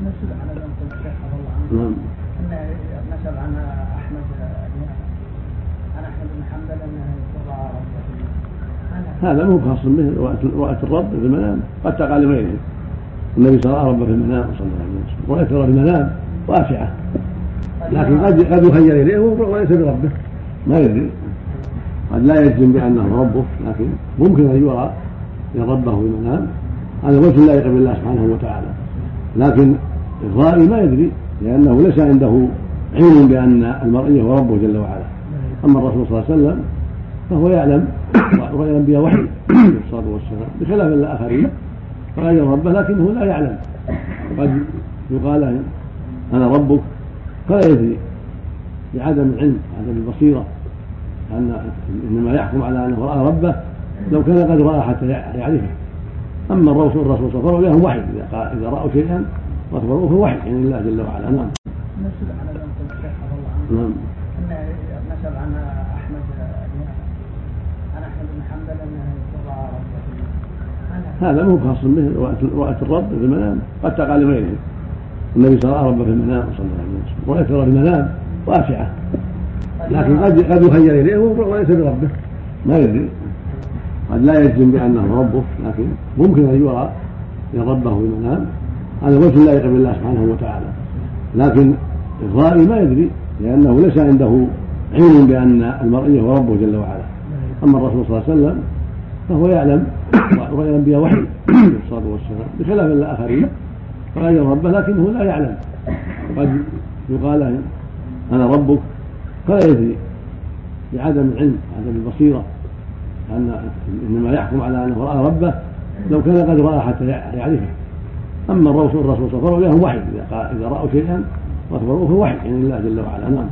نسأل عن الشيخ رضي الله عنه. نعم. نسأل عن أحمد بن حنبل أنه رأى ربه. هذا مو خاص به، رؤية الرب في المنام قد تقع لغيره. النبي صلى الله عليه وسلم رأى ربه في المنام صلى الله عليه وسلم. رؤية الرب في المنام واسعة، لكن قد يخيل إليه وليس بربه، ما يدري، قد لا يجزم بأنه ربه، لكن ممكن أن يرى ربه في المنام. هذا وجه لا يقبل بالله سبحانه وتعالى، لكن الرائي ما يدري، لأنه ليس عنده علم بأن المرئي هو ربه جل وعلا. أما الرسول صلى الله عليه وسلم فهو يعلم، رؤيا الأنبياء وحي عليه الصلاة والسلام، بخلاف الآخرين رأي ربه لكنه لا يعلم. قد يقال له أنا ربك فلا يدري بعدم العلم، عدم البصيرة، إنما يحكم على أنه رأى ربه لو كان قد رأى حتى يعرفه. أما الرسول صلى الله عليه وسلم له وحي، إذا رأوا شيئا فأخبروه وحي يعني الله جل وعلا. نعم. نسأل عن الشيخ رضي الله عنه. نعم. نسأل عن أحمد بن حنبل أنه رأى ربه. هذا مو خاص به، رؤية الرب في المنام قد تقع لغيره. النبي صلى الله عليه وسلم رأى ربه في المنام صلى الله عليه وسلم. رؤية الرب في المنام واسعة، لكن قد يخيل إليه وليس بربه، ما يدري، قد لا يجزم بأنه ربه، لكن ممكن أن يرى ربه في المنام. هذا وجه لا يقبل بالله سبحانه وتعالى، لكن الرائي ما يدري، لأنه ليس عنده علم بأن المرئي هو ربه جل وعلا. أما الرسول صلى الله عليه وسلم فهو يعلم، رؤيا الأنبياء وحي عليه الصلاة والسلام، بخلاف الآخرين رأي ربه لكنه لا يعلم. قد يقال له أنا ربك فلا يدري بعدم العلم، عدم البصيرة، إنما يحكم على أنه رأى ربه لو كان قد رأى حتى يعرفه. أما الرسول صلى الله عليه وسلم له وحي، إذا رأوا شيئا فأخبروه وحي يعني الله جل وعلا. نعم.